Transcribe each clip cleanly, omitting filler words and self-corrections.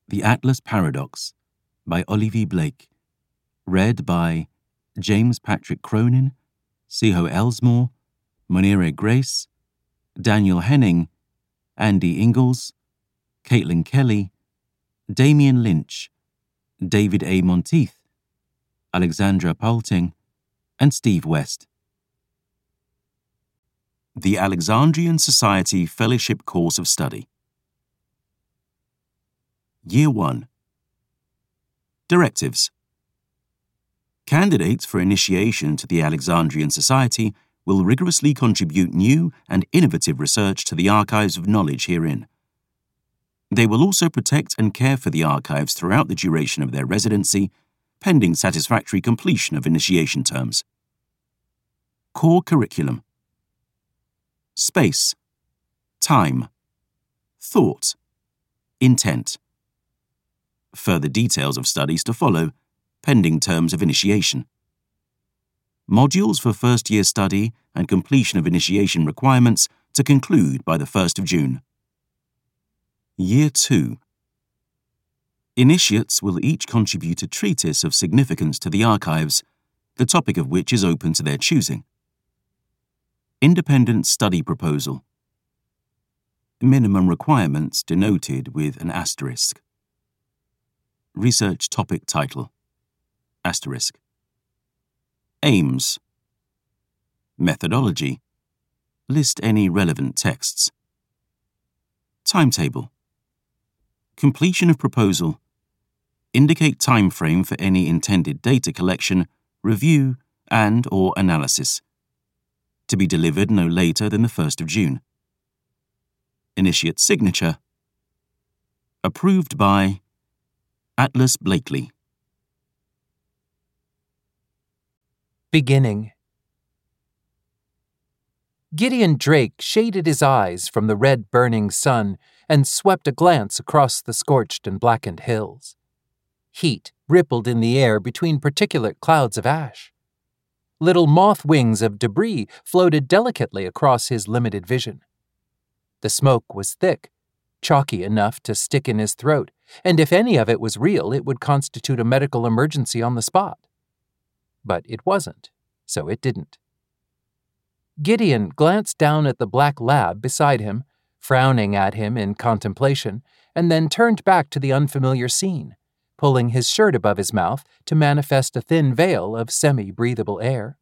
The Atlas Paradox by Olivier Blake. Read by James Patrick Cronin, Siho Elsmore, Monira Grace, Daniel Henning, Andy Ingalls, Caitlin Kelly, Damian Lynch, David A. Monteith, Alexandra Poulting, and Steve West. The Alexandrian Society Fellowship Course of Study. Year 1. Directives. Candidates for initiation to the Alexandrian Society will rigorously contribute new and innovative research to the archives of knowledge herein. They will also protect and care for the archives throughout the duration of their residency, pending satisfactory completion of initiation terms. Core Curriculum. Space, time, thought, intent. Further details of studies to follow, pending terms of initiation. Modules for first-year study and completion of initiation requirements to conclude by the 1st of June. Year 2. Initiates will each contribute a treatise of significance to the archives, the topic of which is open to their choosing. Independent study proposal. Minimum requirements denoted with an asterisk. Research topic title. Asterisk. Aims. Methodology. List any relevant texts. Timetable. Completion of proposal. Indicate time frame for any intended data collection, review, and/or analysis. To be delivered no later than the 1st of June. Initiate signature. Approved by Atlas Blakely. Beginning. Gideon Drake shaded his eyes from the red burning sun and swept a glance across the scorched and blackened hills. Heat rippled in the air between particulate clouds of ash. Little moth wings of debris floated delicately across his limited vision. The smoke was thick, chalky enough to stick in his throat, and if any of it was real, it would constitute a medical emergency on the spot. But it wasn't, so it didn't. Gideon glanced down at the black lab beside him, frowning at him in contemplation, and then turned back to the unfamiliar scene, pulling his shirt above his mouth to manifest a thin veil of semi-breathable air.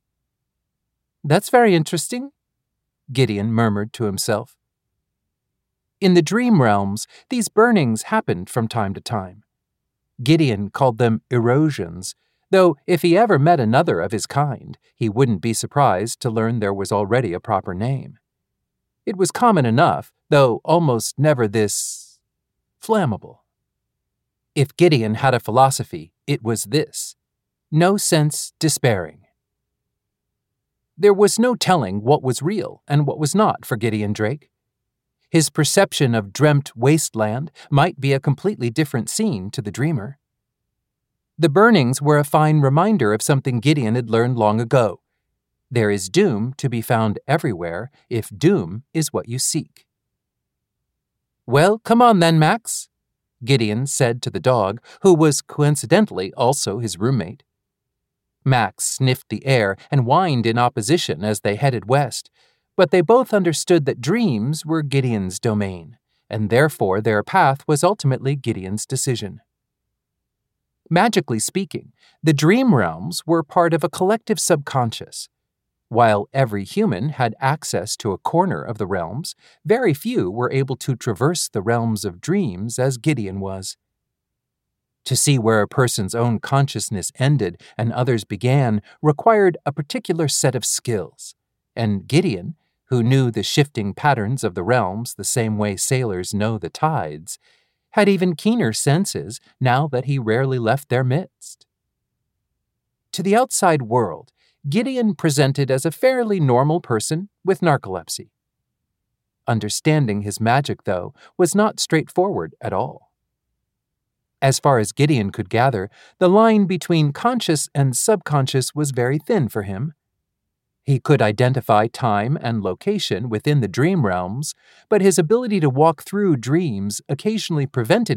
"That's very interesting," Gideon murmured to himself. In the dream realms, these burnings happened from time to time. Gideon called them erosions, though if he ever met another of his kind, he wouldn't be surprised to learn there was already a proper name. It was common enough, though almost never this flammable. If Gideon had a philosophy, it was this: no sense despairing. There was no telling what was real and what was not for Gideon Drake. His perception of dreamt wasteland might be a completely different scene to the dreamer. The burnings were a fine reminder of something Gideon had learned long ago. There is doom to be found everywhere if doom is what you seek. "Well, come on then, Max," Gideon said to the dog, who was coincidentally also his roommate. Max sniffed the air and whined in opposition as they headed west, but they both understood that dreams were Gideon's domain, and therefore their path was ultimately Gideon's decision. Magically speaking, the dream realms were part of a collective subconscious. While every human had access to a corner of the realms, very few were able to traverse the realms of dreams as Gideon was. To see where a person's own consciousness ended and others began required a particular set of skills, and Gideon, who knew the shifting patterns of the realms the same way sailors know the tides, had even keener senses now that he rarely left their midst. To the outside world, Gideon presented as a fairly normal person with narcolepsy. Understanding his magic, though, was not straightforward at all. As far as Gideon could gather, the line between conscious and subconscious was very thin for him. He could identify time and location within the dream realms, but his ability to walk through dreams occasionally prevented